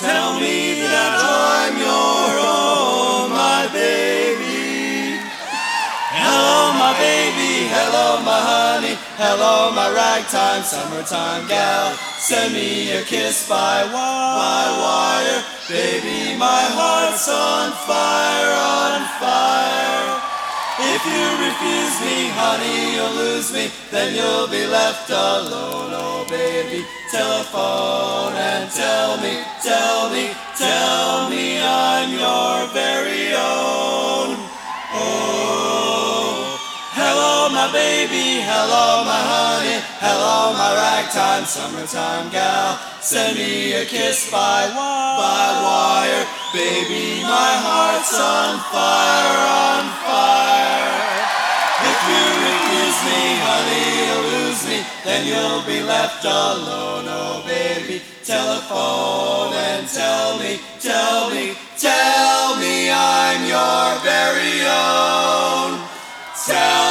Tell me that I'm your own, my baby. Hello, my baby. Hello, my honey. Hello, my ragtime summertime gal. Send me a kiss by wire. Baby, my heart's on fire, on fire. If you refuse me, honey, you'll lose me. Then you'll be left alone, oh baby. Telephone and tell me I'm your very own. Oh, hello, my baby. Hello, my honey. Hello, my ragtime summertime gal. Send me a kiss by wire. Baby, my heart's on fire, on fire. If you refuse me, honey, you'll lose me. Then you'll be left alone, oh baby. Telephone and tell me I'm your very own. Tell